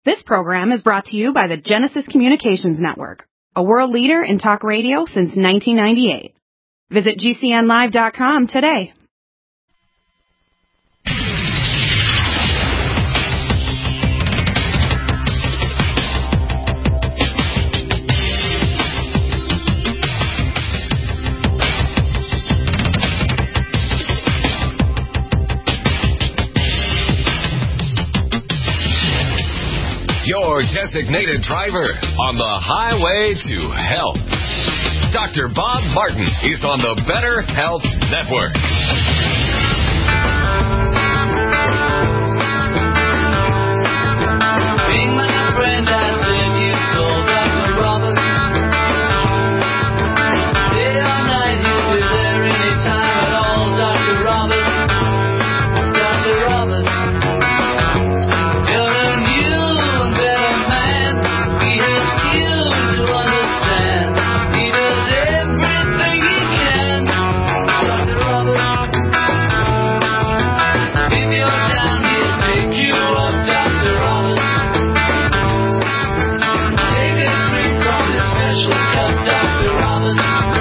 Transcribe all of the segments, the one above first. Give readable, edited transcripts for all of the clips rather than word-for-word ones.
This program is brought to you by the Genesis Communications Network, a world leader in talk radio since 1998. Visit GCNlive.com today. Your designated driver on the highway to health. Dr. Bob Martin is on the Better Health Network. Being my friend, I said you told Dr. Roberts. Day or night, he'll be there anytime at all. Dr. Roberts. Dr. Roberts. You're a new and better man. He helps you to understand. He does everything he can. Dr. Roberts. If you're down, he'll pick you up. Dr. Roberts. Take a drink from his special cup. Dr. Roberts.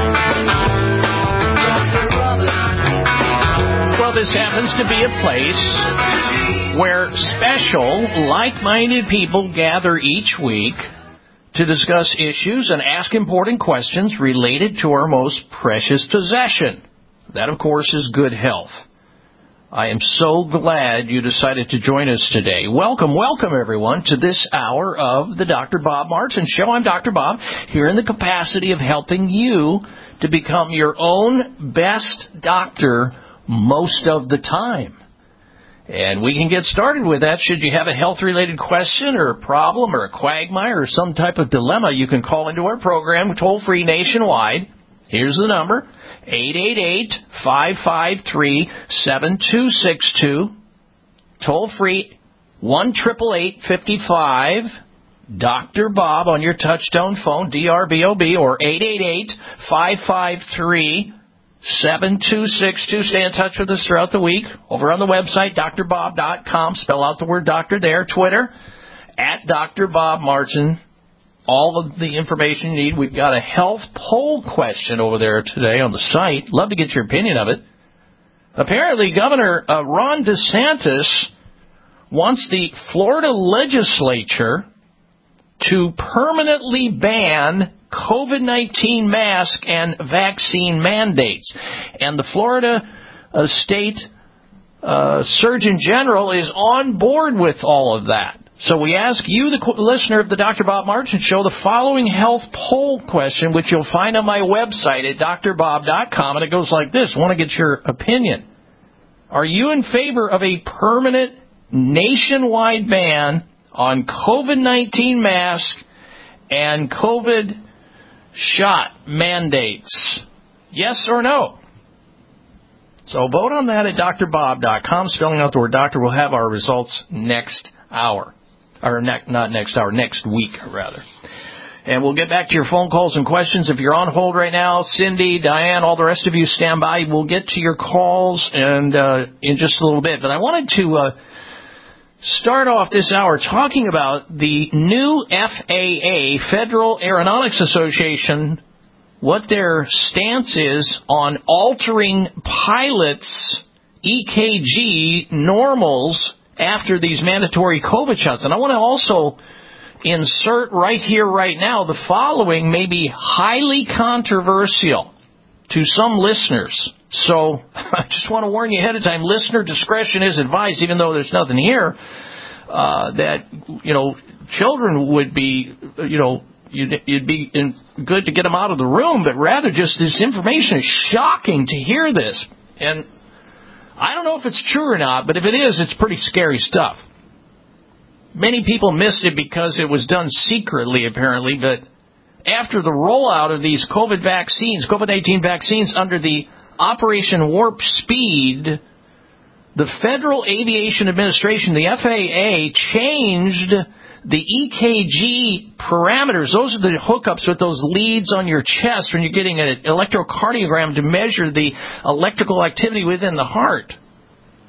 Dr. Roberts. Well, this happens to be a place where special, like-minded people gather each week to discuss issues and ask important questions related to our most precious possession. That, of course, is good health. I am so glad you decided to join us today. Welcome, everyone, to this hour of the Dr. Bob Martin Show. I'm Dr. Bob, here in the capacity of helping you to become your own best doctor most of the time. And we can get started with that. Should you have a health-related question or a problem or a quagmire or some type of dilemma, you can call into our program toll-free nationwide. Here's the number, 888-553-7262. Toll-free, 1-888-55 Dr. Bob on your touchtone phone, DRBOB, or 888-553-7262. Stay in touch with us throughout the week. Over on the website, drbob.com. Spell out the word doctor there. Twitter, at Dr. Bob Martin. All of the information you need. We've got a health poll question over there today on the site. Love to get your opinion of it. Apparently, Governor Ron DeSantis wants the Florida legislature to permanently ban COVID-19 mask and vaccine mandates. And the Florida State Surgeon General is on board with all of that. So we ask you, the listener of the Dr. Bob Martin Show, the following health poll question, which you'll find on my website at drbob.com, and it goes like this. I want to get your opinion. Are you in favor of a permanent nationwide ban on COVID-19 mask and COVID shot mandates? Yes or no? So vote on that at drbob.com. Spelling out the word doctor. We'll have our results next hour. Or not next hour, next week, rather. And we'll get back to your phone calls and questions. If you're on hold right now, Cindy, Diane, all the rest of you stand by. We'll get to your calls and in just a little bit. But I wanted to start off this hour talking about the new FAA, Federal Aeronautics Association, what their stance is on altering pilots' EKG normals after these mandatory COVID shots. And I want to also insert right here, right now, the following may be highly controversial to some listeners. So I just want to warn you ahead of time, listener discretion is advised, even though there's nothing here, that, children would be, you'd be good to get them out of the room, but rather just this information is shocking to hear this. And I don't know if it's true or not, but if it is, it's pretty scary stuff. Many people missed it because it was done secretly, apparently, but after the rollout of these COVID-19 vaccines under the Operation Warp Speed, the Federal Aviation Administration, the FAA, changed the EKG parameters. Those are the hookups with those leads on your chest when you're getting an electrocardiogram to measure the electrical activity within the heart.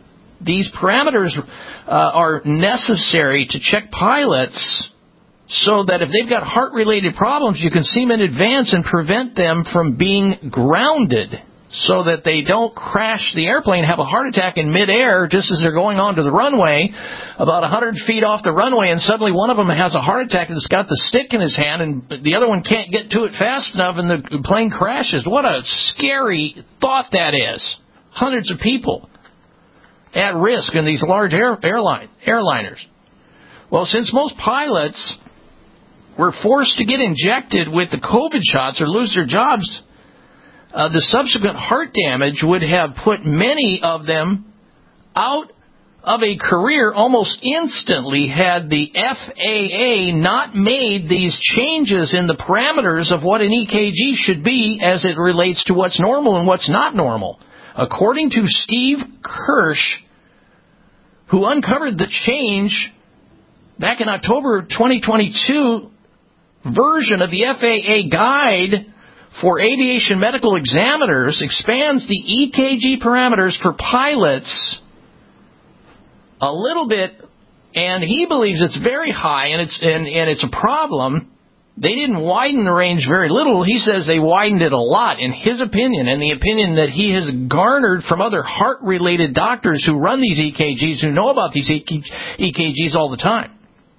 these parameters are necessary to check pilots so that if they've got heart-related problems, you can see them in advance and prevent them from being grounded so that they don't crash the airplane, have a heart attack in midair just as they're going onto the runway, about 100 feet off the runway, and suddenly one of them has a heart attack and has got the stick in his hand, and the other one can't get to it fast enough, and the plane crashes. What a scary thought that is. Hundreds of people at risk in these large airliners. Well, since most pilots were forced to get injected with the COVID shots or lose their jobs, the subsequent heart damage would have put many of them out of a career almost instantly had the FAA not made these changes in the parameters of what an EKG should be as it relates to what's normal and what's not normal. According to Steve Kirsch, who uncovered the change back in October 2022 version of the FAA guide for aviation medical examiners, expands the EKG parameters for pilots a little bit, and he believes it's very high, and it's a problem. They didn't widen the range very little. He says they widened it a lot, in his opinion, and the opinion that he has garnered from other heart-related doctors who run these EKGs, who know about these EKGs all the time.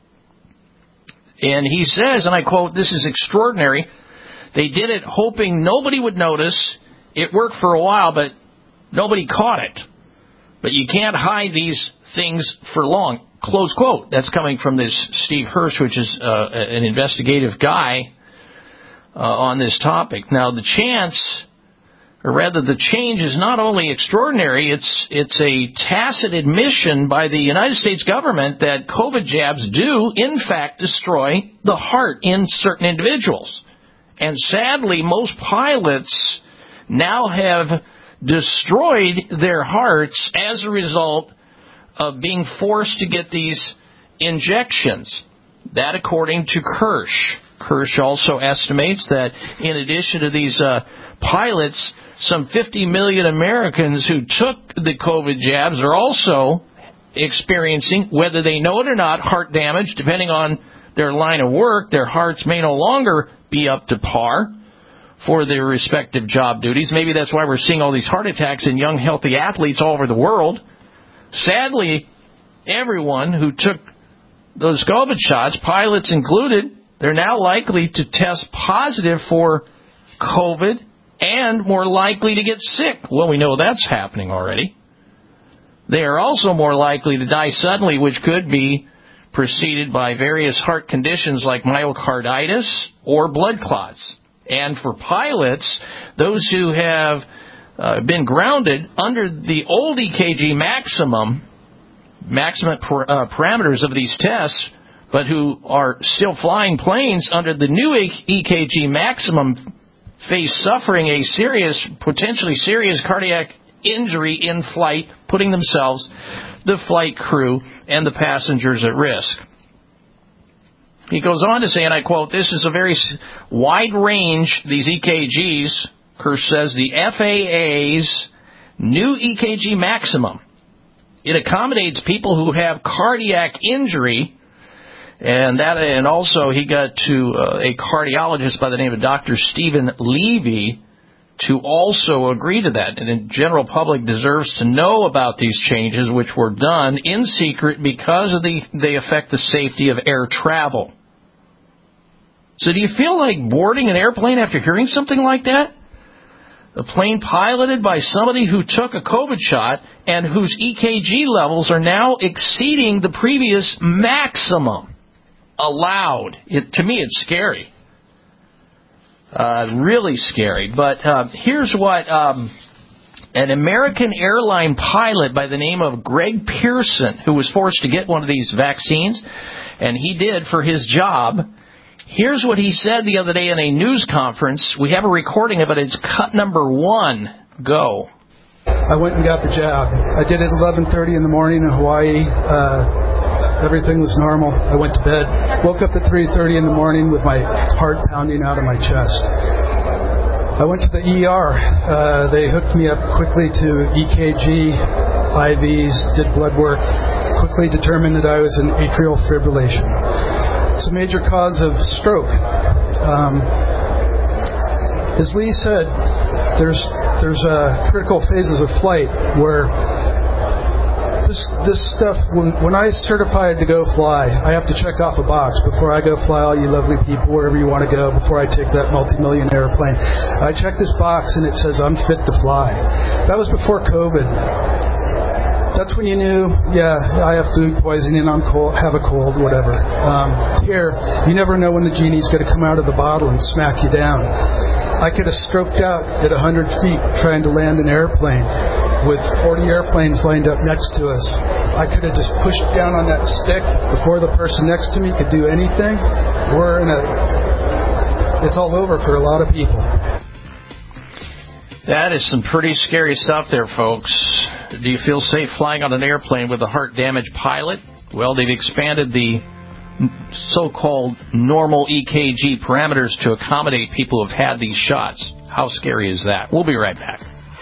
And he says, and I quote, "This is extraordinary. They did it hoping nobody would notice. It worked for a while, but nobody caught it. But you can't hide these things for long." Close quote. That's coming from this Steve Hirsch, which is an investigative guy on this topic. Now, the change is not only extraordinary, it's a tacit admission by the United States government that COVID jabs do, in fact, destroy the heart in certain individuals. And sadly, most pilots now have destroyed their hearts as a result of being forced to get these injections. That according to Kirsch. Kirsch also estimates that in addition to these pilots, some 50 million Americans who took the COVID jabs are also experiencing, whether they know it or not, heart damage. Depending on their line of work, their hearts may no longer be up to par for their respective job duties. Maybe that's why we're seeing all these heart attacks in young, healthy athletes all over the world. Sadly, everyone who took those COVID shots, pilots included, they're now likely to test positive for COVID and more likely to get sick. Well, we know that's happening already. They are also more likely to die suddenly, which could be preceded by various heart conditions like myocarditis or blood clots. And for pilots, those who have been grounded under the old EKG maximum parameters of these tests, but who are still flying planes under the new EKG maximum, face suffering a potentially serious cardiac injury in flight, putting themselves, the flight crew, and the passengers at risk. He goes on to say, and I quote, "This is a very wide range, these EKGs." Kirsch says the FAA's new EKG maximum. It accommodates people who have cardiac injury, and also he got to a cardiologist by the name of Dr. Stephen Levy to also agree to that. And the general public deserves to know about these changes, which were done in secret because they affect the safety of air travel. So do you feel like boarding an airplane after hearing something like that? A plane piloted by somebody who took a COVID shot and whose EKG levels are now exceeding the previous maximum allowed. To me, it's scary. Really scary. But here's what an American airline pilot by the name of Greg Pearson, who was forced to get one of these vaccines, and he did for his job. Here's what he said the other day in a news conference. We have a recording of it. It's cut number 1. Go. I went and got the jab. I did it at 11:30 in the morning in Hawaii. Everything was normal. I went to bed. Woke up at 3:30 in the morning with my heart pounding out of my chest. I went to the ER. They hooked me up quickly to EKG IVs, did blood work, quickly determined that I was in atrial fibrillation. It's a major cause of stroke. As Lee said, there's critical phases of flight where this stuff, when I certified to go fly, I have to check off a box before I go fly all you lovely people wherever you want to go, before I take that multi-million airplane. I check this box and it says I'm fit to fly. That was before COVID. That's when you knew, yeah, I have food poisoning, I'm cold, have a cold, whatever. Here, you never know when the genie's going to come out of the bottle and smack you down. I could have stroked out at 100 feet trying to land an airplane with 40 airplanes lined up next to us. I could have just pushed down on that stick before the person next to me could do anything. It's all over for a lot of people. That is some pretty scary stuff there, folks. Do you feel safe flying on an airplane with a heart-damaged pilot? Well, they've expanded the so-called normal EKG parameters to accommodate people who have had these shots. How scary is that? We'll be right back.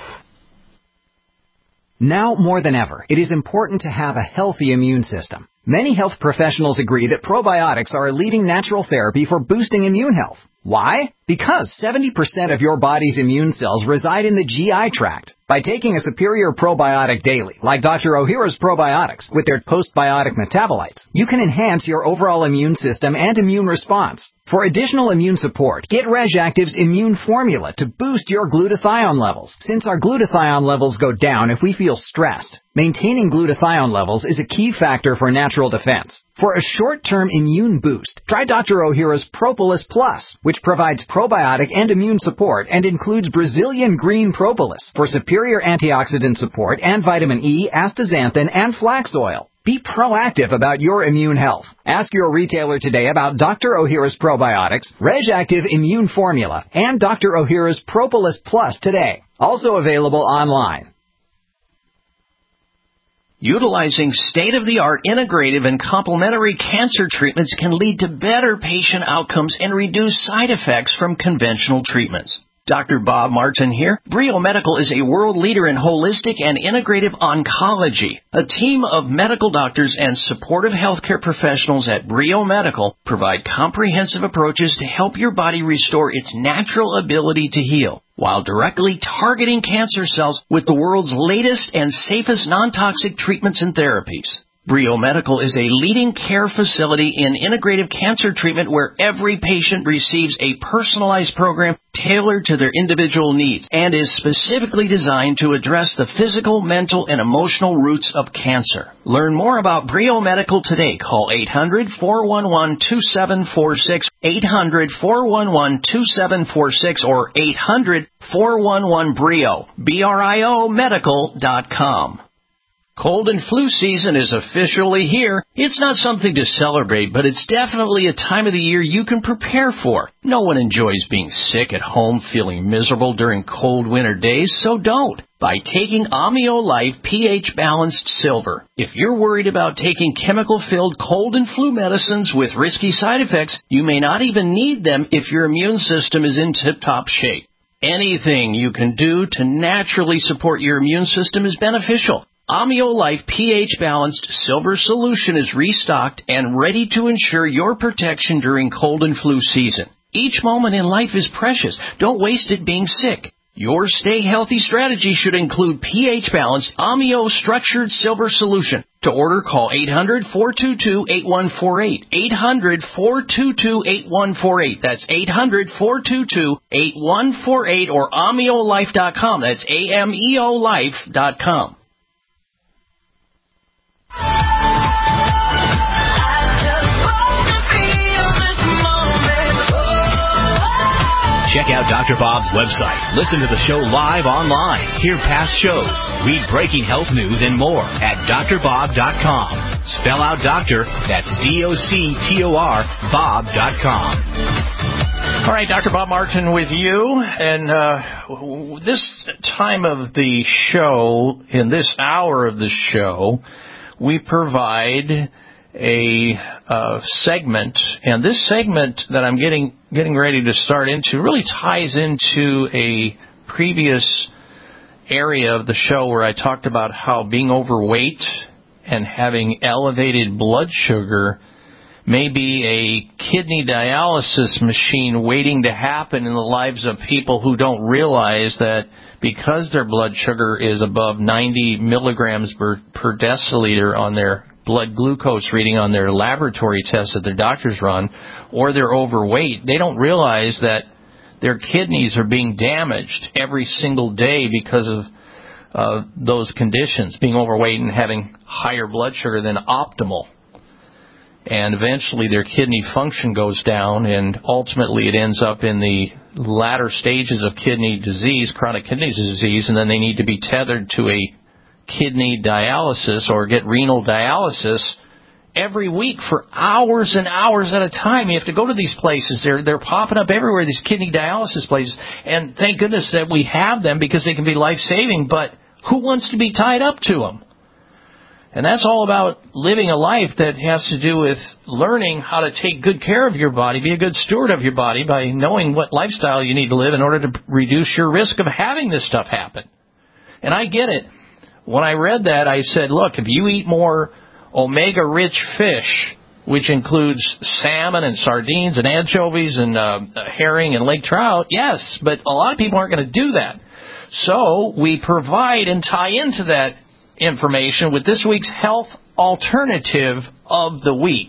Now more than ever, it is important to have a healthy immune system. Many health professionals agree that probiotics are a leading natural therapy for boosting immune health. Why? Because 70% of your body's immune cells reside in the GI tract. By taking a superior probiotic daily, like Dr. Ohhira's probiotics, with their postbiotic metabolites, you can enhance your overall immune system and immune response. For additional immune support, get RegActive's Immune Formula to boost your glutathione levels. Since our glutathione levels go down if we feel stressed, maintaining glutathione levels is a key factor for natural defense. For a short-term immune boost, try Dr. Ohhira's Propolis Plus, which provides probiotic and immune support and includes Brazilian green propolis for superior antioxidant support and vitamin E, astaxanthin, and flax oil. Be proactive about your immune health. Ask your retailer today about Dr. Ohhira's probiotics, RegActive Immune Formula, and Dr. Ohhira's Propolis Plus today. Also available online. Utilizing state-of-the-art integrative and complementary cancer treatments can lead to better patient outcomes and reduce side effects from conventional treatments. Dr. Bob Martin here. Brio Medical is a world leader in holistic and integrative oncology. A team of medical doctors and supportive healthcare professionals at Brio Medical provide comprehensive approaches to help your body restore its natural ability to heal, while directly targeting cancer cells with the world's latest and safest non-toxic treatments and therapies. Brio Medical is a leading care facility in integrative cancer treatment where every patient receives a personalized program tailored to their individual needs and is specifically designed to address the physical, mental, and emotional roots of cancer. Learn more about Brio Medical today. Call 800-411-2746, 800-411-2746, or 800-411-BRIO, BRIO medical.com. Cold and flu season is officially here. It's not something to celebrate, but it's definitely a time of the year you can prepare for. No one enjoys being sick at home, feeling miserable during cold winter days, so don't. By taking Amio Life pH Balanced Silver. If you're worried about taking chemical-filled cold and flu medicines with risky side effects, you may not even need them if your immune system is in tip-top shape. Anything you can do to naturally support your immune system is beneficial. Amio Life pH Balanced Silver Solution is restocked and ready to ensure your protection during cold and flu season. Each moment in life is precious. Don't waste it being sick. Your stay healthy strategy should include pH Balanced Amio Structured Silver Solution. To order, call 800-422-8148. 800-422-8148. That's 800-422-8148 or AmioLife.com. That's AMEOLife.com. Check out Dr. Bob's website. Listen to the show live online. Hear past shows. Read breaking health news and more at drbob.com. Spell out doctor. That's DOCTOR Bob.com. All right, Dr. Bob Martin with you. And this time of the show, in this hour of the show, we provide a segment, and this segment that I'm getting ready to start into really ties into a previous area of the show where I talked about how being overweight and having elevated blood sugar may be a kidney dialysis machine waiting to happen in the lives of people who don't realize that because their blood sugar is above 90 milligrams per deciliter on their blood glucose reading on their laboratory tests that their doctors run, or they're overweight, they don't realize that their kidneys are being damaged every single day because of those conditions, being overweight and having higher blood sugar than optimal. And eventually their kidney function goes down, and ultimately it ends up in the latter stages of kidney disease, chronic kidney disease, and then they need to be tethered to a kidney dialysis or get renal dialysis every week for hours and hours at a time. You have to go to these places. They're popping up everywhere, these kidney dialysis places. And thank goodness that we have them because they can be life-saving, but who wants to be tied up to them? And that's all about living a life that has to do with learning how to take good care of your body, be a good steward of your body by knowing what lifestyle you need to live in order to reduce your risk of having this stuff happen. And I get it. When I read that, I said, look, if you eat more omega-rich fish, which includes salmon and sardines and anchovies and herring and lake trout, yes, but a lot of people aren't going to do that. So we provide and tie into that information with this week's health alternative of the week.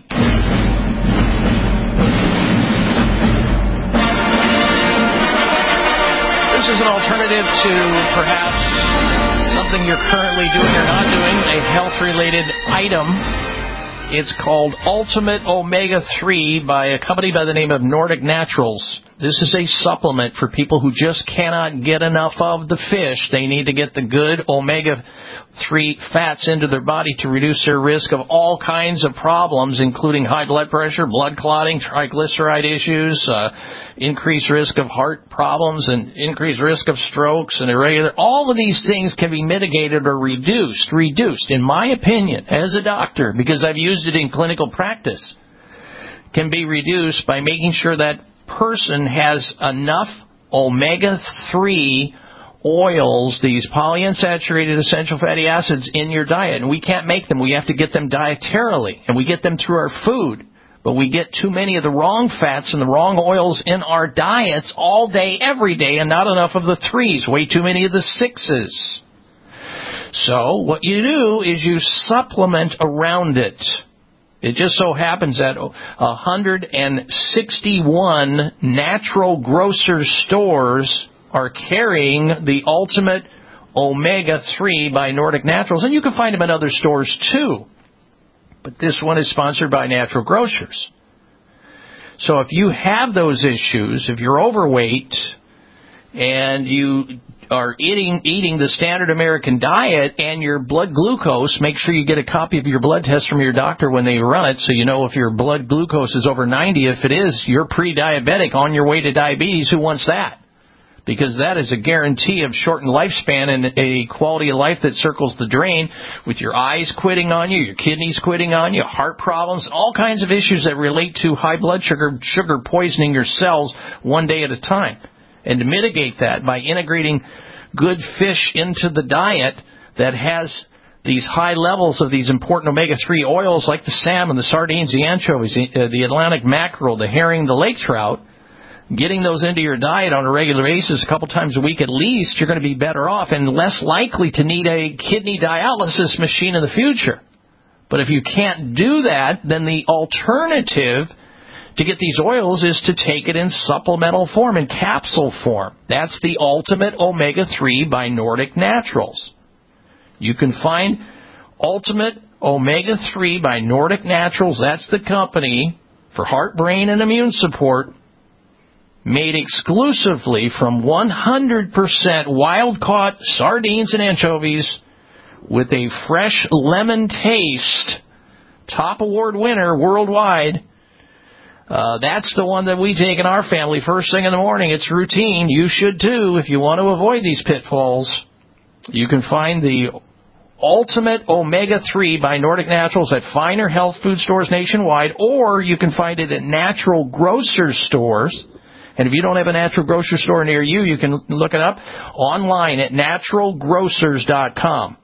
This is an alternative to perhaps something you're currently doing or not doing, a health-related item. It's called Ultimate Omega-3 by a company by the name of Nordic Naturals. This is a supplement for people who just cannot get enough of the fish. They need to get the good omega-3 fats into their body to reduce their risk of all kinds of problems, including high blood pressure, blood clotting, triglyceride issues, increased risk of heart problems, and increased risk of strokes and irregular. All of these things can be mitigated or reduced, in my opinion, as a doctor, because I've used it in clinical practice, can be reduced by making sure that person has enough omega-3 oils, these polyunsaturated essential fatty acids, in your diet. And we can't make them. We have to get them dietarily, and we get them through our food. But we get too many of the wrong fats and the wrong oils in our diets all day, every day, and not enough of the 3s, way too many of the 6s. So what you do is you supplement around it. It just so happens that 161 natural grocer stores are carrying the Ultimate Omega-3 by Nordic Naturals, and you can find them in other stores too. But this one is sponsored by Natural Grocers. So if you have those issues, if you're overweight and you are eating the standard American diet and your blood glucose, make sure you get a copy of your blood test from your doctor when they run it so you know if your blood glucose is over 90. If it is, you're pre-diabetic on your way to diabetes. Who wants that? Because that is a guarantee of shortened lifespan and a quality of life that circles the drain with your eyes quitting on you, your kidneys quitting on you, heart problems, all kinds of issues that relate to high blood sugar poisoning your cells one day at a time. And to mitigate that by integrating good fish into the diet that has these high levels of these important omega-3 oils like the salmon, the sardines, the anchovies, the Atlantic mackerel, the herring, the lake trout, getting those into your diet on a regular basis a couple times a week at least, you're going to be better off and less likely to need a kidney dialysis machine in the future. But if you can't do that, then the alternative to get these oils is to take it in supplemental form, in capsule form. That's the Ultimate Omega-3 by Nordic Naturals. You can find Ultimate Omega-3 by Nordic Naturals, that's the company for heart, brain, and immune support, made exclusively from 100% wild-caught sardines and anchovies with a fresh lemon taste, top award winner worldwide. That's the one that we take in our family first thing in the morning. It's routine. You should too if you want to avoid these pitfalls. You can find the Ultimate Omega-3 by Nordic Naturals at finer health food stores nationwide, or you can find it at Natural Grocers stores And if you don't have a natural grocery store near you, you can look it up online at naturalgrocers.com.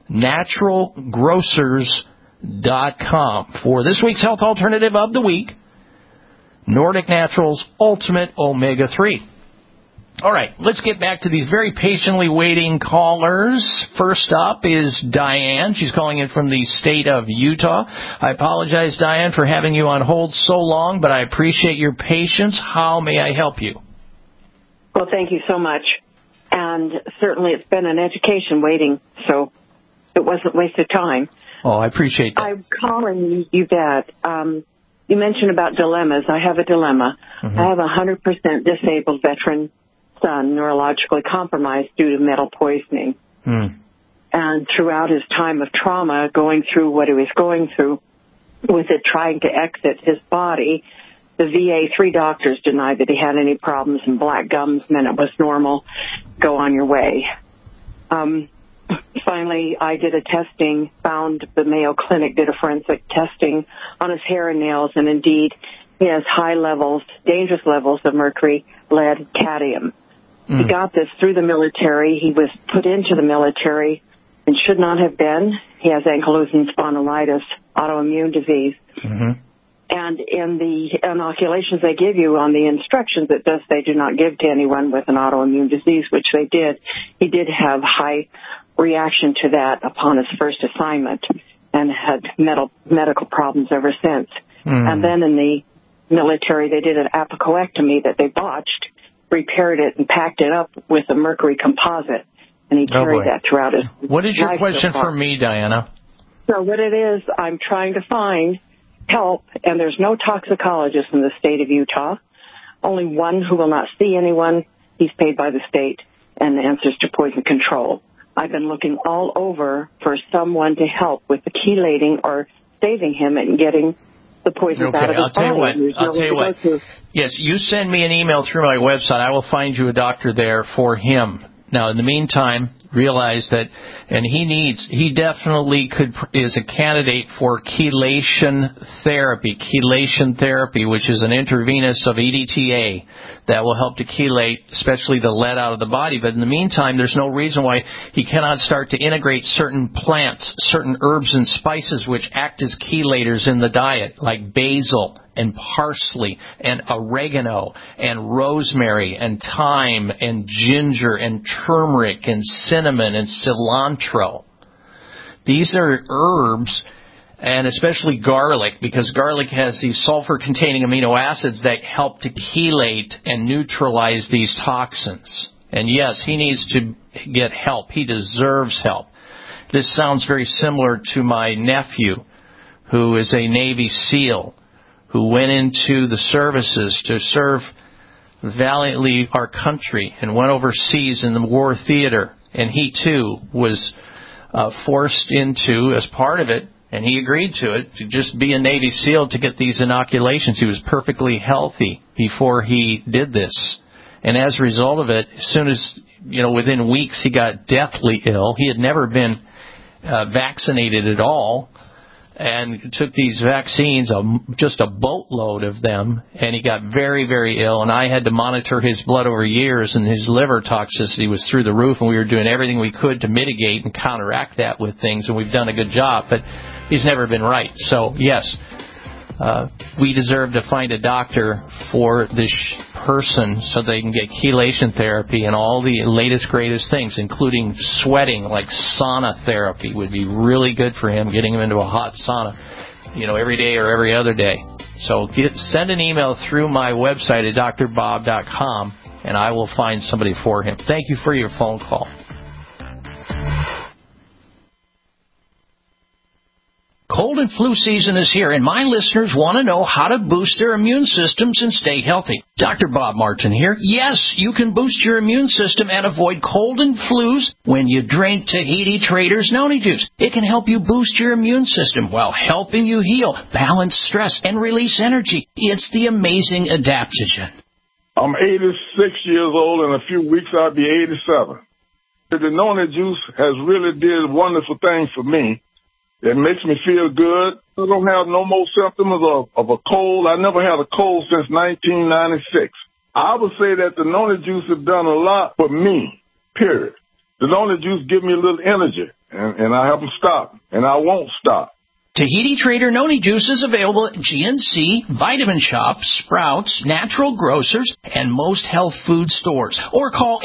Naturalgrocers.com. For this week's health alternative of the week, Nordic Naturals Ultimate Omega-3. All right, let's get back to these very patiently waiting callers. First up is Diane. She's calling in from the state of Utah. I apologize, Diane, for having you on hold so long, but I appreciate your patience. How may I help you? Well, thank you so much. And certainly it's been an education waiting, so it wasn't wasted time. Oh, I appreciate that. I'm calling you that. You mentioned about dilemmas. I have a dilemma. Mm-hmm. I have a 100% disabled veteran son, neurologically compromised due to metal poisoning. And throughout his time of trauma, going through what he was going through with it trying to exit his body, the VA, 3 doctors denied that he had any problems, and black gums meant it was normal. Go on your way. Finally, I did a testing, found the Mayo Clinic did a forensic testing on his hair and nails, and indeed, he has high levels, dangerous levels of mercury, lead, cadmium. He got this through the military. He was put into the military and should not have been. He has ankylosing spondylitis, autoimmune disease. And in the inoculations they give you on the instructions, it does they do not give to anyone with an autoimmune disease, which they did. He did have high reaction to that upon his first assignment and had medical problems ever since. And then in the military, they did an apicoectomy that they botched, repaired it, and packed it up with a mercury composite. And he carried that throughout his life. What is your question for me, Diana? So what it is, I'm trying to find help, and there's no toxicologist in the state of Utah. Only one who will not see anyone. He's paid by the state and answers to poison control. I've been looking all over for someone to help with the chelating or saving him and getting the poison out of his body. I'll tell you what. Yes, you send me an email through my website. I will find you a doctor there for him. Now, in the meantime, realize that, and he definitely is a candidate for chelation therapy, which is an intravenous of EDTA that will help to chelate, especially the lead out of the body. But in the meantime, there's no reason why he cannot start to integrate certain plants, certain herbs and spices which act as chelators in the diet, like basil and parsley and oregano and rosemary and thyme and ginger and turmeric and cinnamon and cilantro. These are herbs, and especially garlic, because garlic has these sulfur-containing amino acids that help to chelate and neutralize these toxins. And yes, he needs to get help. He deserves help. This sounds very similar to my nephew, who is a Navy SEAL, who went into the services to serve valiantly our country and went overseas in the war theater. And he, too, was forced into, as part of it, and he agreed to it, to just be a Navy SEAL to get these inoculations. He was perfectly healthy before he did this. And as a result of it, as soon as, within weeks, he got deathly ill. He had never been vaccinated at all, and took these vaccines, just a boatload of them, and he got very, very ill. And I had to monitor his blood over years, and his liver toxicity was through the roof, and we were doing everything we could to mitigate and counteract that with things, and we've done a good job. But he's never been right. So, yes, we deserve to find a doctor for this person so they can get chelation therapy and all the latest, greatest things, including sweating, like sauna therapy would be really good for him, getting him into a hot sauna, every day or every other day. So send an email through my website at drbob.com, and I will find somebody for him. Thank you for your phone call. Cold and flu season is here, and my listeners want to know how to boost their immune systems and stay healthy. Dr. Bob Martin here. Yes, you can boost your immune system and avoid cold and flus when you drink Tahiti Traders Noni Juice. It can help you boost your immune system while helping you heal, balance stress, and release energy. It's the amazing adaptogen. I'm 86 years old. In a few weeks, I'll be 87. The Noni Juice has really did wonderful things for me. It makes me feel good. I don't have no more symptoms of a cold. I never had a cold since 1996. I would say that the Noni Juice have done a lot for me, period. The Noni Juice give me a little energy, and I haven't stopped, and I won't stop. Tahiti Trader Noni Juice is available at GNC, Vitamin Shop, Sprouts, Natural Grocers, and most health food stores. Or call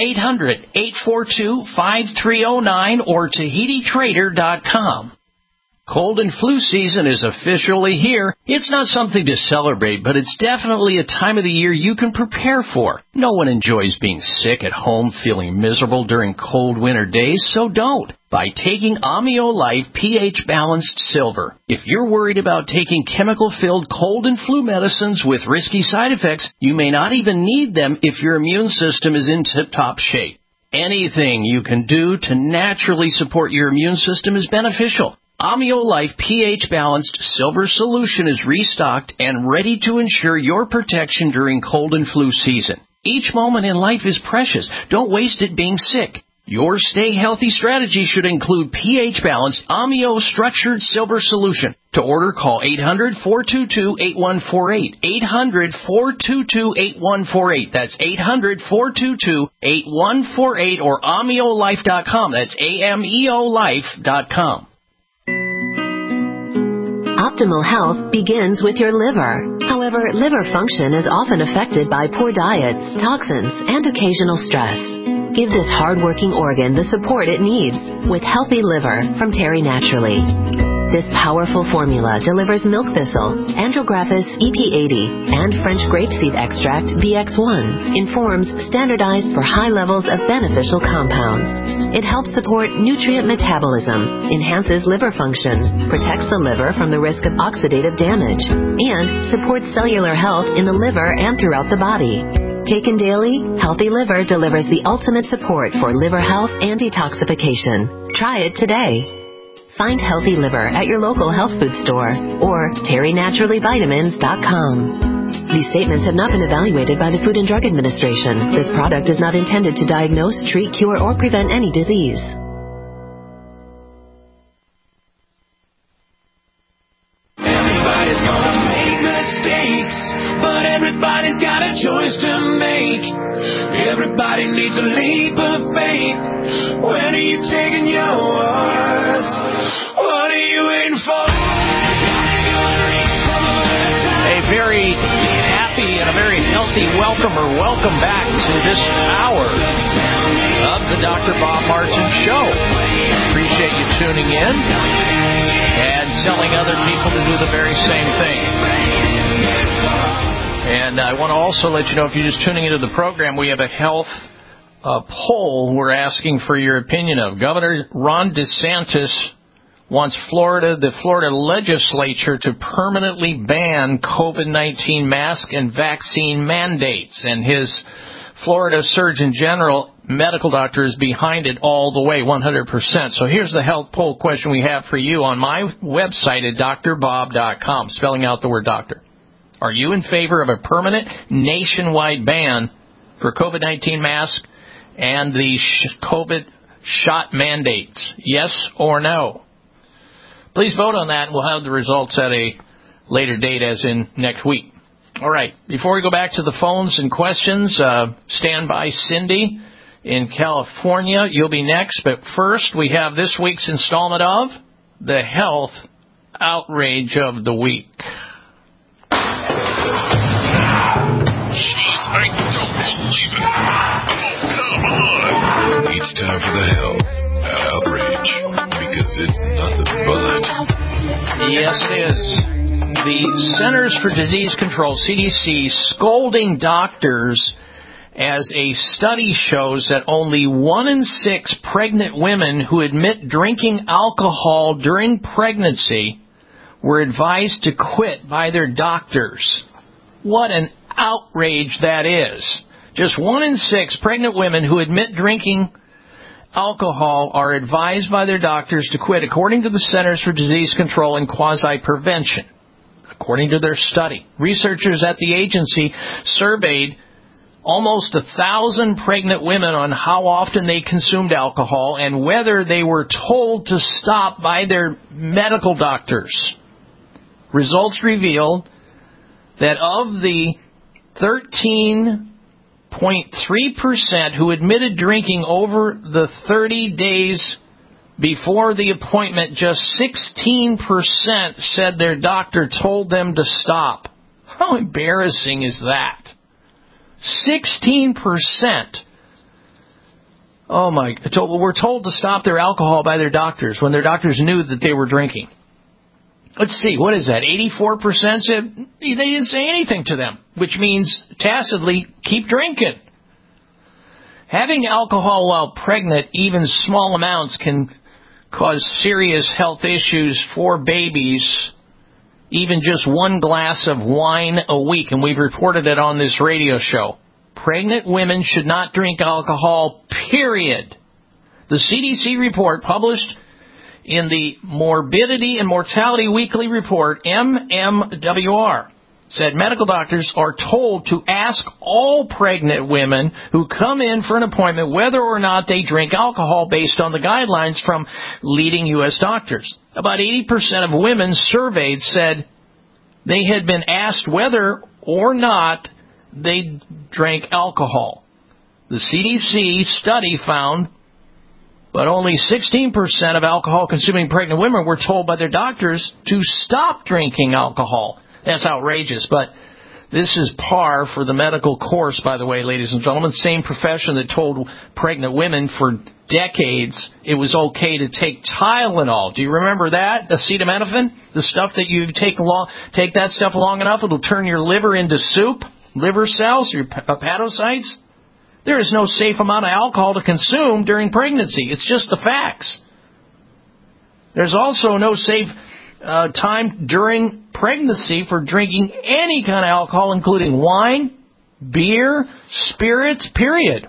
800-842-5309 or TahitiTrader.com. Cold and flu season is officially here. It's not something to celebrate, but it's definitely a time of the year you can prepare for. No one enjoys being sick at home, feeling miserable during cold winter days, so don't. By taking Amio Life pH Balanced Silver. If you're worried about taking chemical-filled cold and flu medicines with risky side effects, you may not even need them if your immune system is in tip-top shape. Anything you can do to naturally support your immune system is beneficial. Amio Life pH Balanced Silver Solution is restocked and ready to ensure your protection during cold and flu season. Each moment in life is precious. Don't waste it being sick. Your stay healthy strategy should include pH Balanced Amio Structured Silver Solution. To order, call 800-422-8148. 800-422-8148. That's 800-422-8148 or AmioLife.com. That's AMEOLife.com. Optimal health begins with your liver. However, liver function is often affected by poor diets, toxins, and occasional stress. Give this hard-working organ the support it needs with Healthy Liver from Terry Naturally. This powerful formula delivers milk thistle, Andrographis EP80, and French grapeseed extract BX1 in forms standardized for high levels of beneficial compounds. It helps support nutrient metabolism, enhances liver function, protects the liver from the risk of oxidative damage, and supports cellular health in the liver and throughout the body. Taken daily, Healthy Liver delivers the ultimate support for liver health and detoxification. Try it today. Find Healthy Liver at your local health food store or TerryNaturallyVitamins.com. These statements have not been evaluated by the Food and Drug Administration. This product is not intended to diagnose, treat, cure, or prevent any disease. Everybody's gonna make mistakes, but everybody's got a choice to make. Everybody needs a leap of faith. When are you taking yours? What are you waiting for? A very happy and a very healthy welcome back to this hour of the Dr. Bob Martin Show. Appreciate you tuning in and telling other people to do the very same thing. And I want to also let you know, if you're just tuning into the program, we have a health poll we're asking for your opinion of. Governor Ron DeSantis wants the Florida legislature to permanently ban COVID-19 mask and vaccine mandates. And his Florida Surgeon General medical doctor is behind it all the way, 100%. So here's the health poll question we have for you on my website at drbob.com, spelling out the word doctor. Are you in favor of a permanent nationwide ban for COVID-19 masks and the COVID shot mandates? Yes or no? Please vote on that, and we'll have the results at a later date, as in next week. All right, before we go back to the phones and questions, stand by Cindy in California. You'll be next, but first we have this week's installment of the Health Outrage of the Week. Jeez, I don't believe it. Oh, come on. It's time for the Health Outrage, because it's nothing but. Yes, it is. The Centers for Disease Control, CDC, scolding doctors as a study shows that only 1 in 6 pregnant women who admit drinking alcohol during pregnancy were advised to quit by their doctors. What an outrage that is. Just 1 in 6 pregnant women who admit drinking alcohol are advised by their doctors to quit, according to the Centers for Disease Control and Quasi-Prevention. According to their study, researchers at the agency surveyed almost 1,000 pregnant women on how often they consumed alcohol and whether they were told to stop by their medical doctors. Results revealed that of the 13 0.3% who admitted drinking over the 30 days before the appointment. Just 16% said their doctor told them to stop. How embarrassing is that? 16%. Oh my! We're told to stop their alcohol by their doctors when their doctors knew that they were drinking. Let's see, what is that? 84% said they didn't say anything to them, which means tacitly keep drinking. Having alcohol while pregnant, even small amounts, can cause serious health issues for babies. Even just one glass of wine a week, and we've reported it on this radio show. Pregnant women should not drink alcohol, period. The CDC report published in the Morbidity and Mortality Weekly Report, MMWR, said medical doctors are told to ask all pregnant women who come in for an appointment whether or not they drink alcohol based on the guidelines from leading U.S. doctors. About 80% of women surveyed said they had been asked whether or not they drank alcohol. The CDC study found but only 16% of alcohol-consuming pregnant women were told by their doctors to stop drinking alcohol. That's outrageous, but this is par for the medical course, by the way, ladies and gentlemen. Same profession that told pregnant women for decades it was okay to take Tylenol. Do you remember that? Acetaminophen? The stuff that you take that stuff long enough, it'll turn your liver into soup, liver cells, your hepatocytes. There is no safe amount of alcohol to consume during pregnancy. It's just the facts. There's also no safe time during pregnancy for drinking any kind of alcohol, including wine, beer, spirits, period.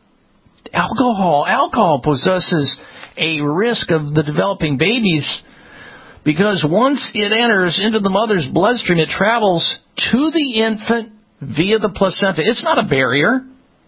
Alcohol possesses a risk of the developing babies because once it enters into the mother's bloodstream, it travels to the infant via the placenta. It's not a barrier.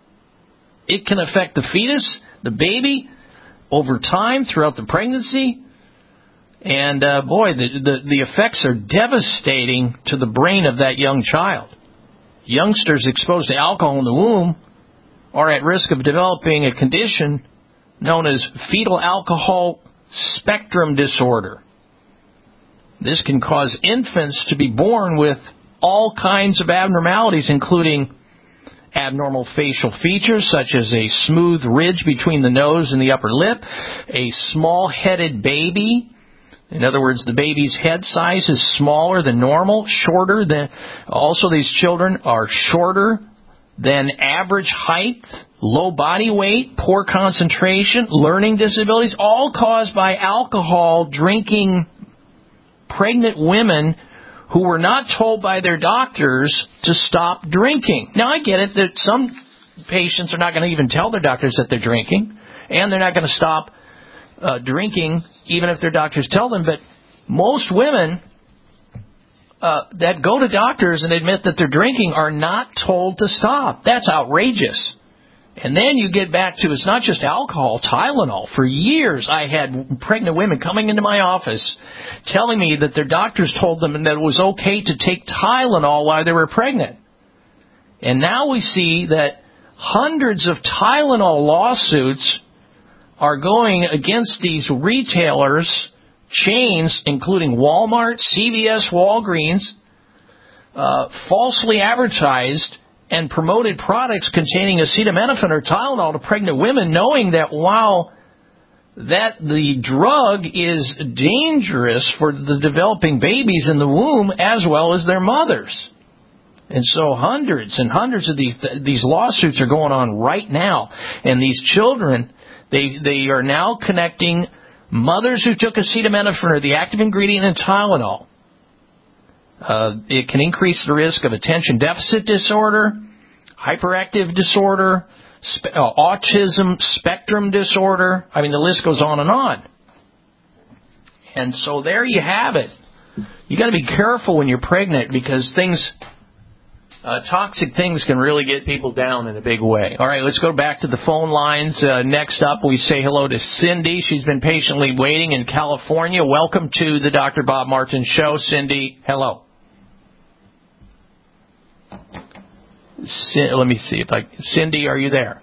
It can affect the fetus, the baby, over time throughout the pregnancy. And, the effects are devastating to the brain of that young child. Youngsters exposed to alcohol in the womb are at risk of developing a condition known as fetal alcohol spectrum disorder. This can cause infants to be born with all kinds of abnormalities, including abnormal facial features such as a smooth ridge between the nose and the upper lip, a small-headed baby. In other words, the baby's head size is smaller than normal, shorter than. Also, these children are shorter than average height, low body weight, poor concentration, learning disabilities, all caused by alcohol drinking pregnant women who were not told by their doctors to stop drinking. Now, I get it that some patients are not going to even tell their doctors that they're drinking, and they're not going to stop drinking even if their doctors tell them, but most women that go to doctors and admit that they're drinking are not told to stop. That's outrageous. And then you get back to, it's not just alcohol, Tylenol. For years, I had pregnant women coming into my office telling me that their doctors told them that it was okay to take Tylenol while they were pregnant. And now we see that hundreds of Tylenol lawsuits are going against these retailers, chains, including Walmart, CVS, Walgreens, falsely advertised and promoted products containing acetaminophen or Tylenol to pregnant women, knowing that while that the drug is dangerous for the developing babies in the womb as well as their mothers. And so hundreds and hundreds of these lawsuits are going on right now. And these children, they are now connecting mothers who took acetaminophen or the active ingredient in Tylenol. It can increase the risk of attention deficit disorder, hyperactive disorder, autism spectrum disorder. I mean, the list goes on and on. And so there you have it. You got to be careful when you're pregnant because toxic things can really get people down in a big way. All right, let's go back to the phone lines. Next up, we say hello to Cindy. She's been patiently waiting in California. Welcome to the Dr. Bob Martin Show. Cindy, hello. Let me see if Cindy, are you there?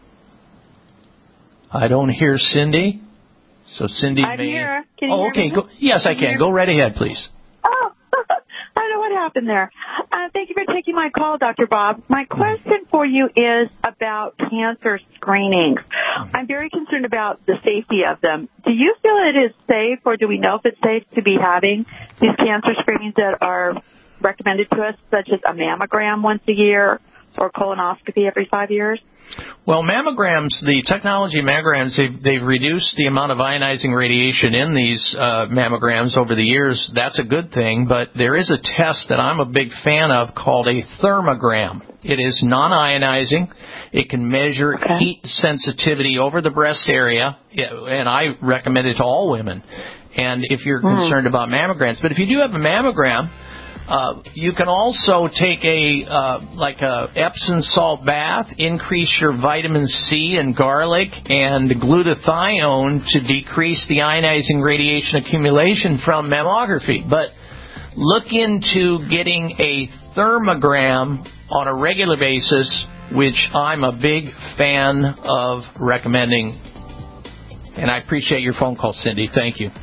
I don't hear Cindy. So Cindy I'm here. Can you hear okay. me? Yes, I can. Go right ahead, please. Oh, I don't know what happened there. Thank you for taking my call, Dr. Bob. My question for you is about cancer screenings. I'm very concerned about the safety of them. Do you feel it is safe, or do we know if it's safe to be having these cancer screenings that are recommended to us, such as a mammogram once a year or colonoscopy every 5 years? Well, mammograms, the technology of mammograms, they've reduced the amount of ionizing radiation in these mammograms over the years. That's a good thing, but there is a test that I'm a big fan of called a thermogram. It is non-ionizing. It can measure heat sensitivity over the breast area, and I recommend it to all women. And if you're concerned about mammograms, but if you do have a mammogram, you can also take a Epsom salt bath, increase your vitamin C and garlic and glutathione to decrease the ionizing radiation accumulation from mammography. But look into getting a thermogram on a regular basis, which I'm a big fan of recommending. And I appreciate your phone call, Cindy. Thank you.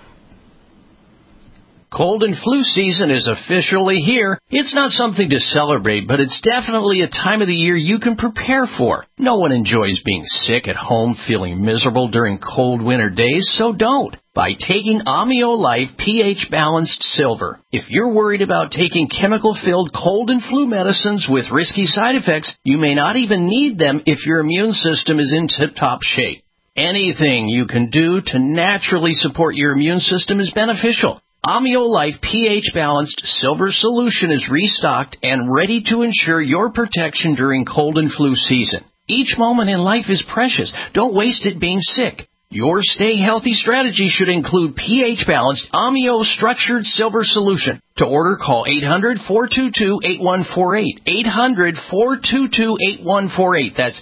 Cold and flu season is officially here. It's not something to celebrate, but it's definitely a time of the year you can prepare for. No one enjoys being sick at home, feeling miserable during cold winter days, so don't. By taking Amio Life pH Balanced Silver. If you're worried about taking chemical-filled cold and flu medicines with risky side effects, you may not even need them if your immune system is in tip-top shape. Anything you can do to naturally support your immune system is beneficial. Amio Life pH Balanced Silver Solution is restocked and ready to ensure your protection during cold and flu season. Each moment in life is precious. Don't waste it being sick. Your stay healthy strategy should include pH Balanced Amio Structured Silver Solution. To order, call 800-422-8148. 800-422-8148. That's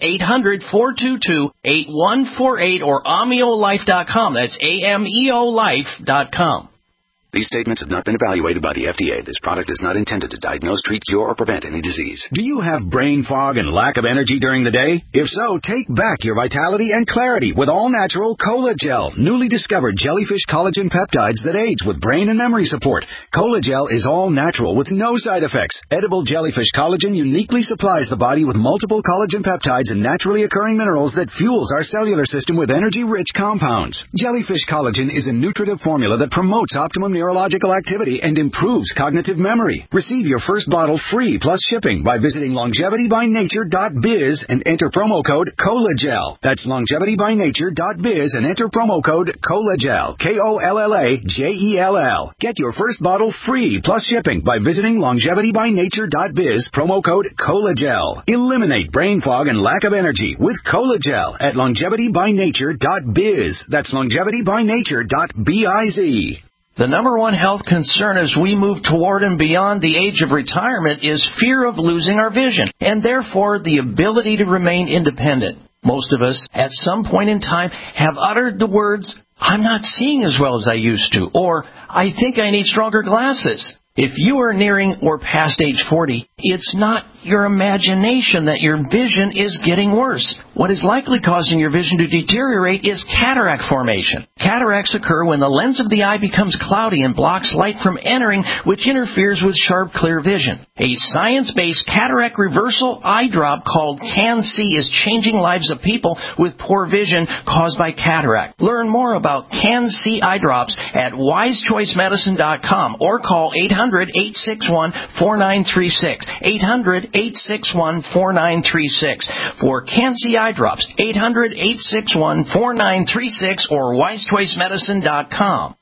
800-422-8148 or AmioLife.com. That's AMEOLife.com. These statements have not been evaluated by the FDA. This product is not intended to diagnose, treat, cure, or prevent any disease. Do you have brain fog and lack of energy during the day? If so, take back your vitality and clarity with all-natural Cola-Gel, newly discovered jellyfish collagen peptides that aids with brain and memory support. Cola-Gel is all-natural with no side effects. Edible jellyfish collagen uniquely supplies the body with multiple collagen peptides and naturally occurring minerals that fuels our cellular system with energy-rich compounds. Jellyfish collagen is a nutritive formula that promotes optimum neurological activity and improves cognitive memory. Receive your first bottle free plus shipping by visiting longevitybynature.biz and enter promo code COLAGEL. That's longevitybynature.biz and enter promo code COLAGEL. KOLLAGEL. Get your first bottle free plus shipping by visiting longevitybynature.biz, promo code COLAGEL. Eliminate brain fog and lack of energy with Cola-Gel at longevitybynature.biz. That's longevitybynature.biz. The number one health concern as we move toward and beyond the age of retirement is fear of losing our vision, and therefore the ability to remain independent. Most of us, at some point in time, have uttered the words, "I'm not seeing as well as I used to," or "I think I need stronger glasses." If you are nearing or past age 40, it's not your imagination that your vision is getting worse. What is likely causing your vision to deteriorate is cataract formation. Cataracts occur when the lens of the eye becomes cloudy and blocks light from entering, which interferes with sharp, clear vision. A science-based cataract reversal eye drop called CanC is changing lives of people with poor vision caused by cataract. Learn more about CanC eye drops at wisechoicemedicine.com or call 800-861-4936. 800-861-4936 for CanC eye drops. 800-861-4936 or wisechoicemedicine.com.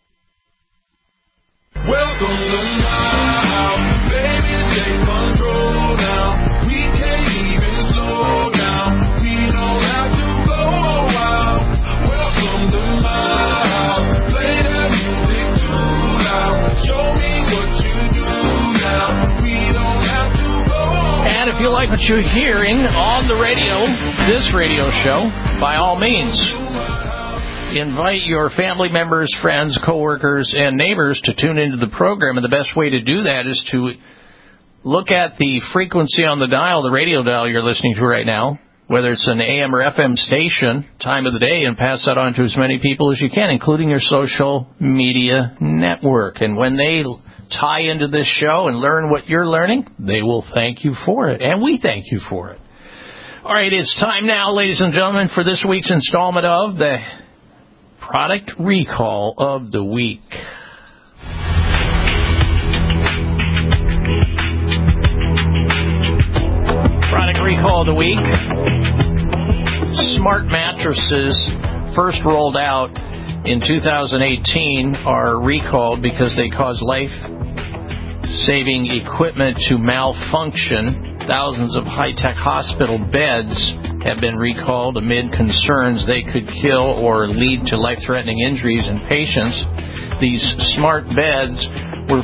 Welcome to my house, baby, take control now. We can't even slow down. We don't have to go out. Welcome to my house, play that music too loud. Show me what you do now. We don't have to go out. And if you like what you're hearing on the radio, this radio show, by all means, invite your family members, friends, coworkers, and neighbors to tune into the program. And the best way to do that is to look at the frequency on the dial, the radio dial you're listening to right now, whether it's an AM or FM station, time of the day, and pass that on to as many people as you can, including your social media network. And when they tie into this show and learn what you're learning, they will thank you for it. And we thank you for it. All right, it's time now, ladies and gentlemen, for this week's installment of the Product Recall of the Week. Product Recall of the Week. Smart mattresses, first rolled out in 2018, are recalled because they cause life-saving equipment to malfunction. Thousands of high-tech hospital beds have been recalled amid concerns they could kill or lead to life-threatening injuries in patients. These smart beds were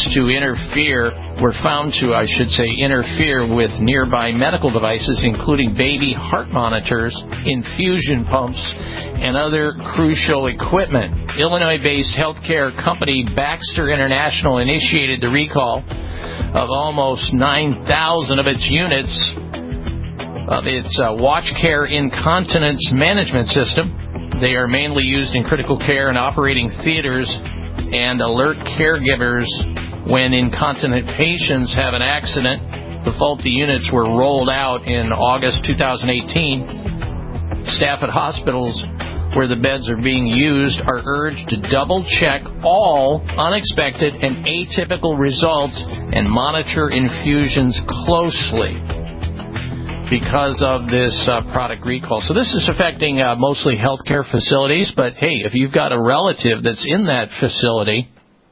found to interfere with nearby medical devices, including baby heart monitors, infusion pumps, and other crucial equipment. Illinois-based healthcare company Baxter International initiated the recall of almost 9,000 of its units of its WatchCare incontinence management system. They are mainly used in critical care and operating theaters and alert caregivers when incontinent patients have an accident. The faulty units were rolled out in August 2018. Staff at hospitals where the beds are being used are urged to double-check all unexpected and atypical results and monitor infusions closely because of this product recall. So this is affecting mostly healthcare facilities, but hey, if you've got a relative that's in that facility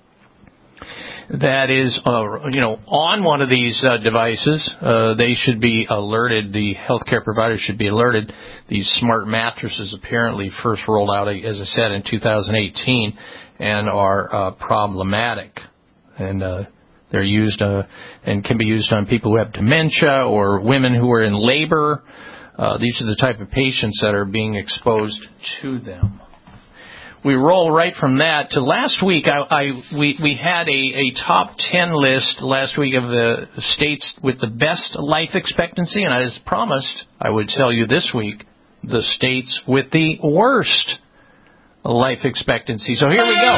that is, on one of these devices, they should be alerted. The healthcare providers should be alerted. These smart mattresses apparently first rolled out, as I said, in 2018 and are problematic. And they're used and can be used on people who have dementia or women who are in labor. These are the type of patients that are being exposed to them. We roll right from that to last week. We had a top 10 list last week of the states with the best life expectancy, and as promised, I would tell you this week the states with the worst life expectancy. So here we go.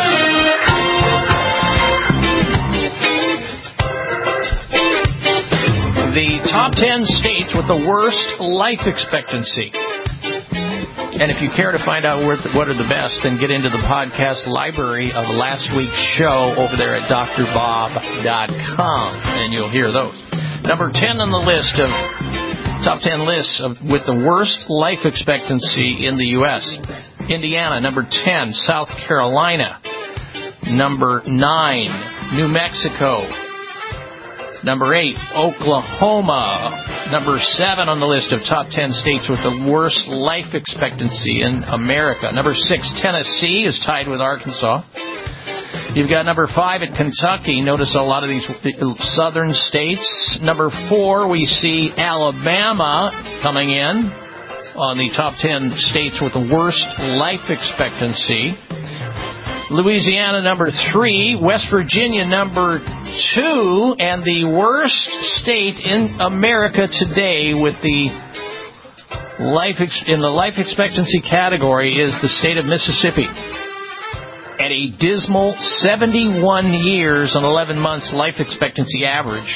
The top 10 states with the worst life expectancy. And if you care to find out what are the best, then get into the podcast library of last week's show over there at drbob.com, and you'll hear those. Number 10 on the list of top 10 lists with the worst life expectancy in the U.S. Indiana, number 10. South Carolina, number 9. New Mexico, number 8, Oklahoma. Number 7 on the list of top 10 states with the worst life expectancy in America. Number 6, Tennessee is tied with Arkansas. You've got number 5 at Kentucky. Notice a lot of these southern states. Number 4, we see Alabama coming in on the top 10 states with the worst life expectancy. Louisiana, number 3. West Virginia, number 2. And the worst state in America today with the life expectancy category is the state of Mississippi. At a dismal 71 years and 11 months life expectancy average.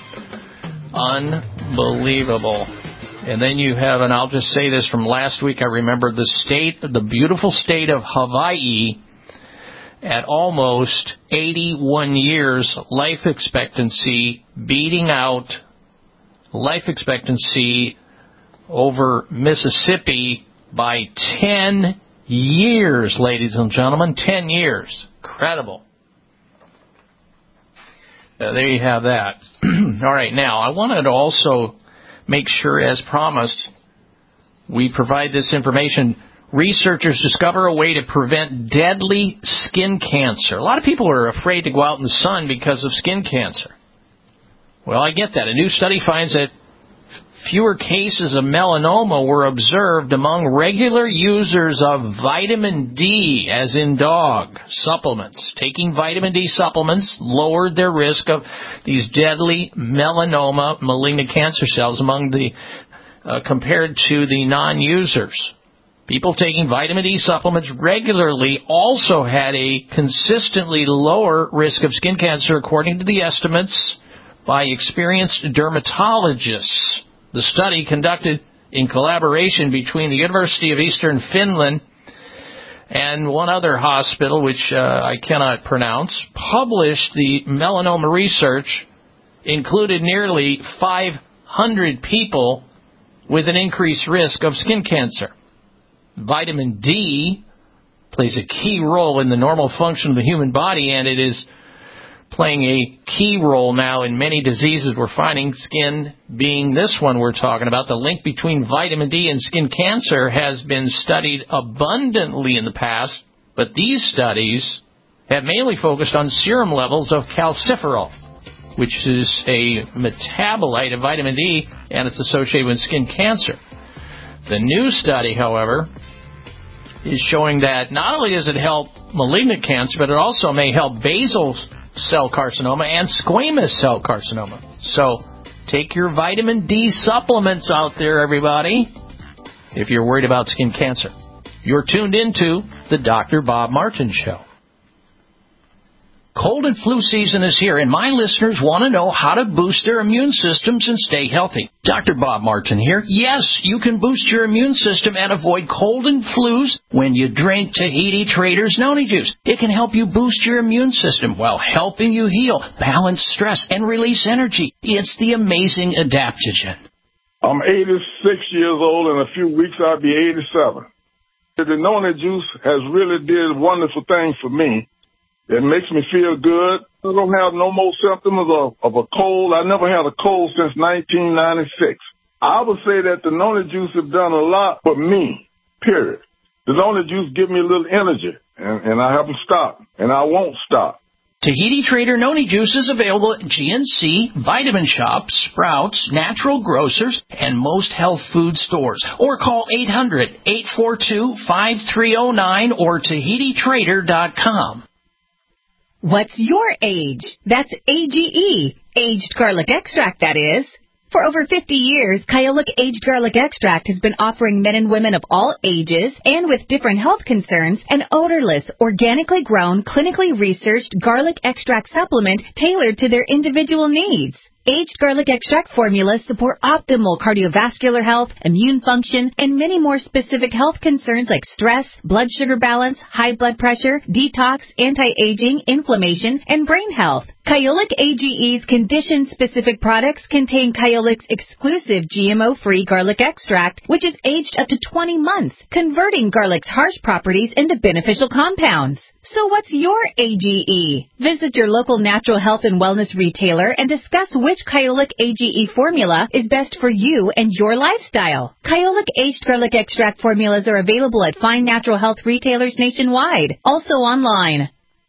Unbelievable. And then you have, and I'll just say this from last week, I remember the beautiful state of Hawaii at almost 81 years life expectancy, beating out life expectancy over Mississippi by 10 years, ladies and gentlemen. 10 years. Incredible. There you have that. All right, now, I wanted to also make sure, as promised, we provide this information. Researchers discover a way to prevent deadly skin cancer. A lot of people are afraid to go out in the sun because of skin cancer. Well, I get that. A new study finds that fewer cases of melanoma were observed among regular users of vitamin D, as in dog, supplements. Taking vitamin D supplements lowered their risk of these deadly melanoma, malignant cancer cells, among the compared to the non-users. People taking vitamin D supplements regularly also had a consistently lower risk of skin cancer, according to the estimates by experienced dermatologists. The study, conducted in collaboration between the University of Eastern Finland and one other hospital, which I cannot pronounce, published the melanoma research, included nearly 500 people with an increased risk of skin cancer. Vitamin D plays a key role in the normal function of the human body, and it is playing a key role now in many diseases we're finding, skin being this one we're talking about. The link between vitamin D and skin cancer has been studied abundantly in the past, but these studies have mainly focused on serum levels of calciferol, which is a metabolite of vitamin D, and it's associated with skin cancer. The new study, however, is showing that not only does it help malignant cancer, but it also may help basal cell carcinoma and squamous cell carcinoma. So take your vitamin D supplements out there, everybody, if you're worried about skin cancer. You're tuned into the Dr. Bob Martin Show. Cold and flu season is here, and my listeners want to know how to boost their immune systems and stay healthy. Dr. Bob Martin here. Yes, you can boost your immune system and avoid cold and flus when you drink Tahiti Trader's Noni Juice. It can help you boost your immune system while helping you heal, balance stress, and release energy. It's the amazing adaptogen. I'm 86 years old. In a few weeks, I'll be 87. The Noni Juice has really did wonderful things for me. It makes me feel good. I don't have no more symptoms of a cold. I never had a cold since 1996. I would say that the Noni Juice have done a lot for me, period. The Noni Juice give me a little energy, and I haven't stopped, and I won't stop. Tahiti Trader Noni Juice is available at GNC, Vitamin Shop, Sprouts, Natural Grocers, and most health food stores. Or call 800-842-5309 or TahitiTrader.com. What's your age? That's AGE, aged garlic extract, that is. For over 50 years, Kyolic Aged Garlic Extract has been offering men and women of all ages and with different health concerns an odorless, organically grown, clinically researched garlic extract supplement tailored to their individual needs. Aged garlic extract formulas support optimal cardiovascular health, immune function, and many more specific health concerns like stress, blood sugar balance, high blood pressure, detox, anti-aging, inflammation, and brain health. Kyolic AGE's condition-specific products contain Kyolic's exclusive GMO-free garlic extract, which is aged up to 20 months, converting garlic's harsh properties into beneficial compounds. So what's your AGE? Visit your local natural health and wellness retailer and discuss which Kyolic AGE formula is best for you and your lifestyle. Kyolic Aged Garlic Extract formulas are available at fine natural health retailers nationwide, also online.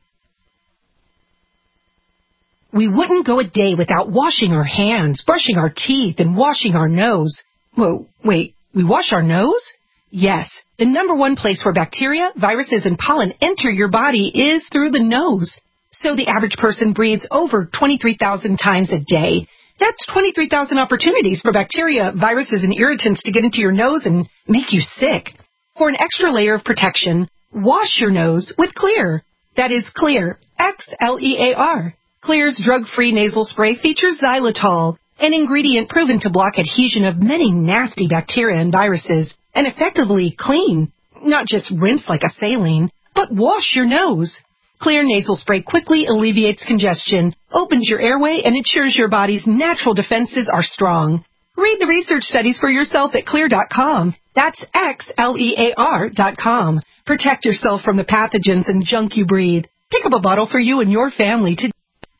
We wouldn't go a day without washing our hands, brushing our teeth, and washing our nose. Whoa, wait, we wash our nose? Yes, the number one place where bacteria, viruses, and pollen enter your body is through the nose. So the average person breathes over 23,000 times a day. That's 23,000 opportunities for bacteria, viruses, and irritants to get into your nose and make you sick. For an extra layer of protection, wash your nose with Xlear. That is Xlear, Xlear. Xlear's drug-free nasal spray features xylitol, an ingredient proven to block adhesion of many nasty bacteria and viruses, and effectively clean. Not just rinse like a saline, but wash your nose. Xlear nasal spray quickly alleviates congestion, opens your airway, and ensures your body's natural defenses are strong. Read the research studies for yourself at Xlear.com. That's Xlear.com. Protect yourself from the pathogens and junk you breathe. Pick up a bottle for you and your family today.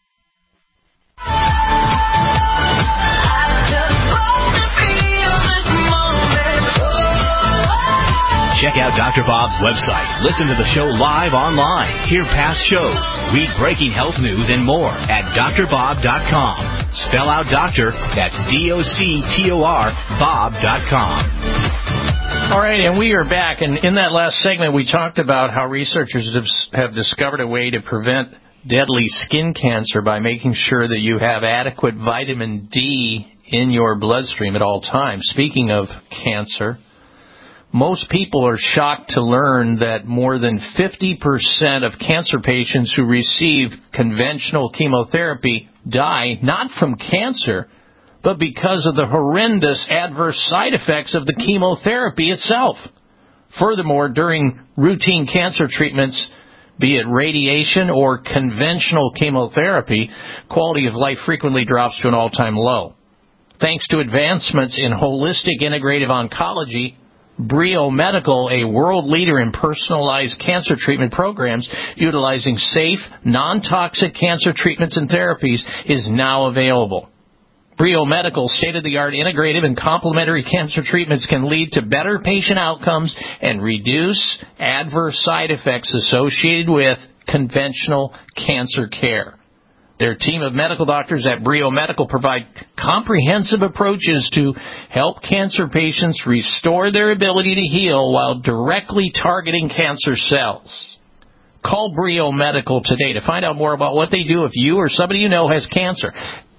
Check out Dr. Bob's website. Listen to the show live online. Hear past shows. Read breaking health news and more at drbob.com. Spell out doctor. That's DOCTOR Bob.com. All right, and we are back. And in that last segment, we talked about how researchers have discovered a way to prevent deadly skin cancer by making sure that you have adequate vitamin D in your bloodstream at all times. Speaking of cancer, most people are shocked to learn that more than 50% of cancer patients who receive conventional chemotherapy die not from cancer, but because of the horrendous adverse side effects of the chemotherapy itself. Furthermore, during routine cancer treatments, be it radiation or conventional chemotherapy, quality of life frequently drops to an all-time low. Thanks to advancements in holistic integrative oncology, Brio Medical, a world leader in personalized cancer treatment programs utilizing safe, non-toxic cancer treatments and therapies, is now available. Brio Medical state-of-the-art integrative and complementary cancer treatments can lead to better patient outcomes and reduce adverse side effects associated with conventional cancer care. Their team of medical doctors at Brio Medical provide comprehensive approaches to help cancer patients restore their ability to heal while directly targeting cancer cells. Call Brio Medical today to find out more about what they do if you or somebody you know has cancer.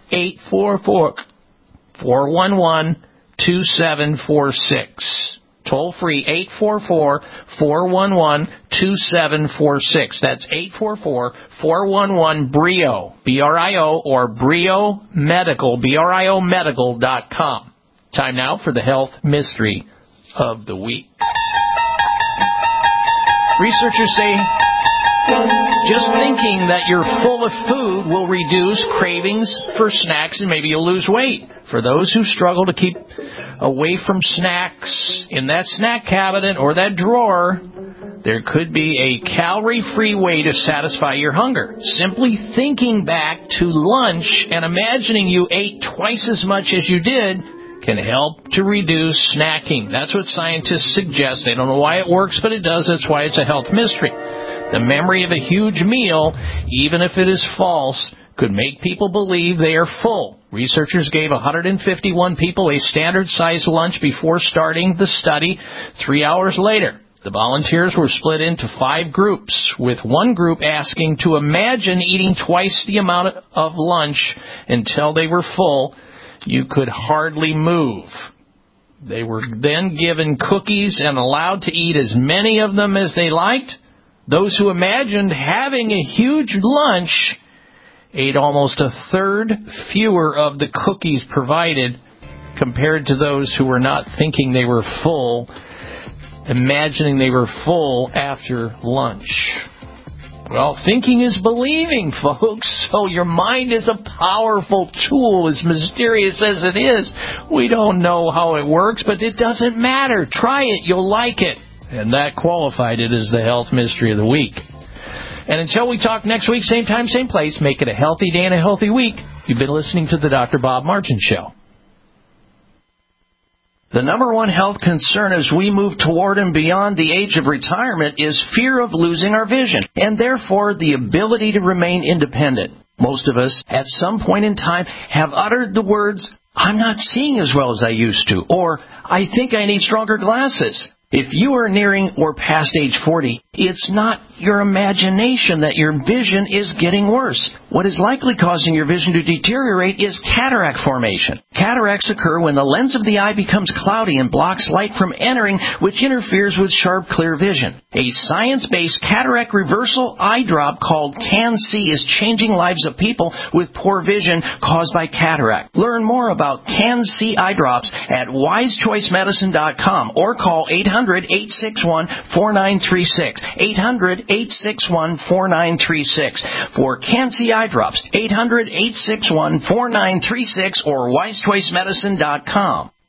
844-411-2746. Toll free, 844-411-2746. That's 844-411-BRIO, B-R-I-O, or Brio Medical, B-R-I-O Medical.com. Time now for the health mystery of the week. Researchers say just thinking that you're full of food will reduce cravings for snacks and maybe you'll lose weight. For those who struggle to keep away from snacks in that snack cabinet or that drawer, there could be a calorie-free way to satisfy your hunger. Simply thinking back to lunch and imagining you ate twice as much as you did can help to reduce snacking. That's what scientists suggest. They don't know why it works, but it does. That's why it's a health mystery. The memory of a huge meal, even if it is false, could make people believe they are full. Researchers gave 151 people a standard-sized lunch before starting the study. 3 hours later, the volunteers were split into 5 groups, with one group asking to imagine eating twice the amount of lunch until they were full. You could hardly move. They were then given cookies and allowed to eat as many of them as they liked. Those who imagined having a huge lunch ate almost a third fewer of the cookies provided compared to those who were not thinking they were full, imagining they were full after lunch. Well, thinking is believing, folks. So your mind is a powerful tool, as mysterious as it is. We don't know how it works, but it doesn't matter. Try it. You'll like it. And that qualified it as the health mystery of the week. And until we talk next week, same time, same place, make it a healthy day and a healthy week. You've been listening to the Dr. Bob Martin Show. The number one health concern as we move toward and beyond the age of retirement is fear of losing our vision, and therefore the ability to remain independent. Most of us, at some point in time, have uttered the words, "I'm not seeing as well as I used to," or "I think I need stronger glasses." If you are nearing or past age 40, it's not your imagination that your vision is getting worse. What is likely causing your vision to deteriorate is cataract formation. Cataracts occur when the lens of the eye becomes cloudy and blocks light from entering, which interferes with sharp, clear vision. A science-based cataract reversal eye drop called Can-C is changing lives of people with poor vision caused by cataract. Learn more about Can-C eye drops at wisechoicemedicine.com or call 800-861-4936. 800-861-4936 for Can-C eye drops. 800-861-4936 or wisechoicemedicine.com.